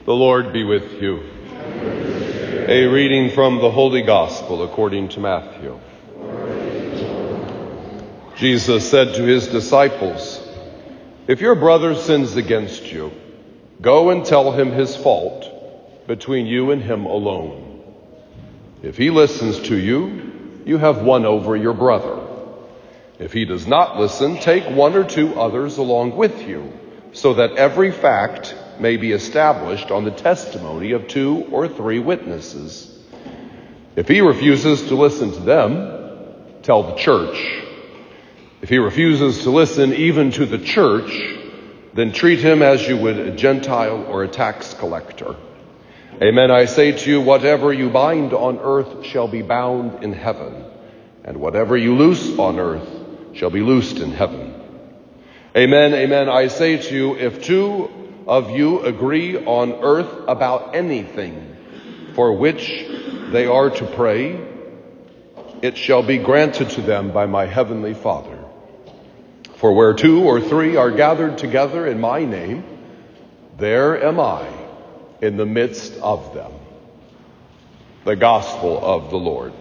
The Lord be with you. A reading from the Holy Gospel according to Matthew. Jesus said to his disciples, "If your brother sins against you, go and tell him his fault between you and him alone. If he listens to you, you have won over your brother. If he does not listen, take one or two others along with you, so that every fact may be established on the testimony of 2 or 3 witnesses. If he refuses to listen to them, tell the church. If he refuses to listen even to the church, then treat him as you would a Gentile or a tax collector. Amen, I say to you, whatever you bind on earth shall be bound in heaven, and whatever you loose on earth shall be loosed in heaven. Amen, amen, I say to you, if 2 of you agree on earth about anything for which they are to pray, it shall be granted to them by my heavenly Father. For where 2 or 3 are gathered together in my name, there am I in the midst of them." The Gospel of the Lord.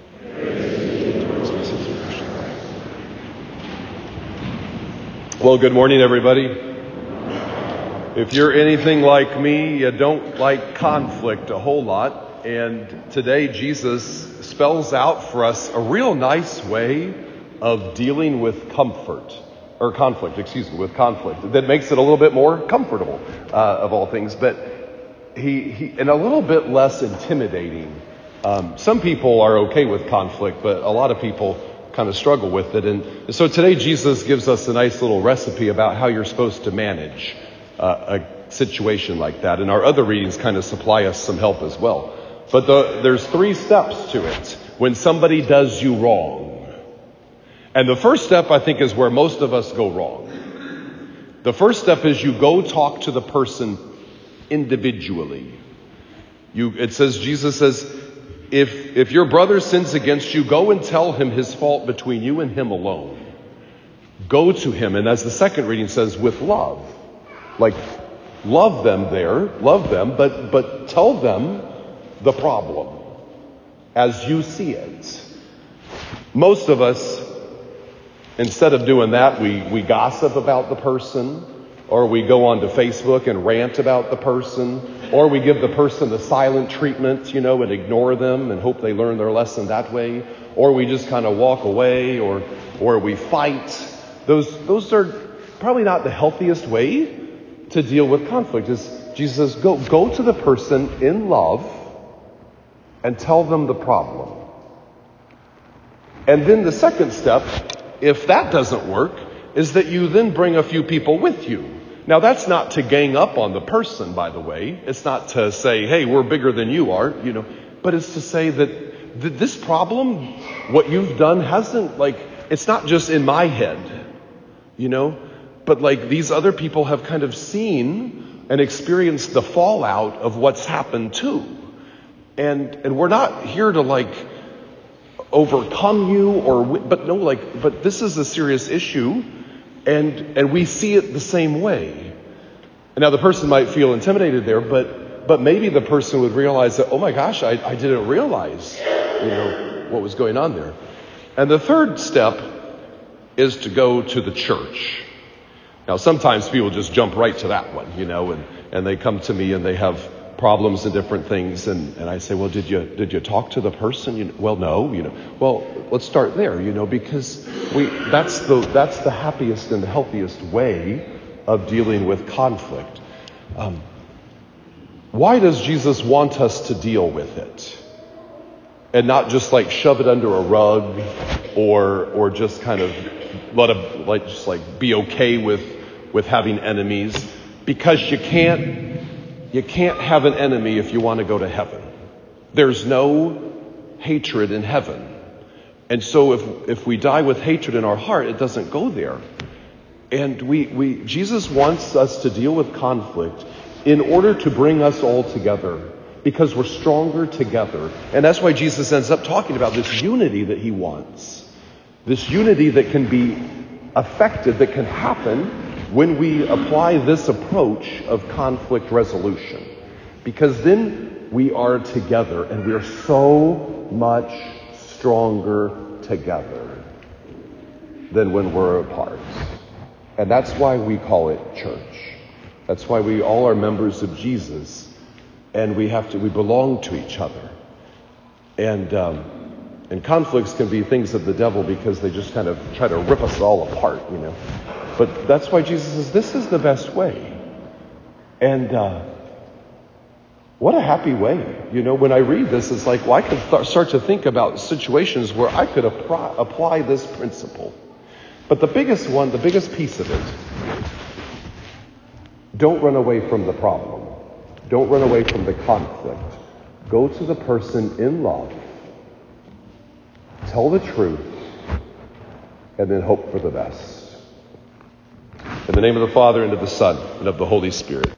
Well, good morning, everybody. If you're anything like me, you don't like conflict a whole lot. And today Jesus spells out for us a real nice way of dealing with conflict that makes it a little bit more comfortable, of all things, but he and a little bit less intimidating. Some people are okay with conflict, but a lot of people kind of struggle with it. And so today Jesus gives us a nice little recipe about how you're supposed to manage a situation like that. And our other readings kind of supply us some help as well. But there's 3 steps to it when somebody does you wrong. And the first step, I think, is where most of us go wrong. The first step is you go talk to the person individually. Jesus says, if your brother sins against you, go and tell him his fault between you and him alone. Go to him. And as the second reading says, with love. Like, love them, but tell them the problem as you see it. Most of us, instead of doing that, we gossip about the person, or we go onto Facebook and rant about the person, or we give the person the silent treatment, and ignore them and hope they learn their lesson that way, or we just kind of walk away, or we fight. Those are probably not the healthiest way to deal with conflict. Jesus says, go to the person in love and tell them the problem. And then the second step, if that doesn't work, is that you then bring a few people with you. Now, that's not to gang up on the person, by the way. It's not to say, hey, we're bigger than you are, but it's to say that this problem, what you've done it's not just in my head, but these other people have kind of seen and experienced the fallout of what's happened too. And we're not here to overcome you but this is a serious issue and we see it the same way. And now the person might feel intimidated there, but maybe the person would realize that, oh my gosh, I didn't realize, what was going on there. And the third step is to go to the church. Now, sometimes people just jump right to that one, and they come to me and they have problems and different things. And I say, well, did you talk to the person? Well, no, well, let's start there, because that's the happiest and the healthiest way of dealing with conflict. Why does Jesus want us to deal with it? And not just shove it under a rug or just kind of be okay with having enemies, because you can't have an enemy if you want to go to heaven. There's no hatred in heaven. And so if we die with hatred in our heart, it doesn't go there. And Jesus wants us to deal with conflict in order to bring us all together, because we're stronger together. And that's why Jesus ends up talking about this unity that he wants. This unity that can be affected, that can happen when we apply this approach of conflict resolution. Because then we are together, and we are so much stronger together than when we're apart. And that's why we call it church. That's why we all are members of Jesus, and we belong to each other. And conflicts can be things of the devil because they just kind of try to rip us all apart, But that's why Jesus says, this is the best way. And what a happy way. When I read this, it's like, well, I could start to think about situations where I could apply this principle. But the biggest piece of it, don't run away from the problem. Don't run away from the conflict. Go to the person in love. Tell the truth. And then hope for the best. In the name of the Father, and of the Son, and of the Holy Spirit.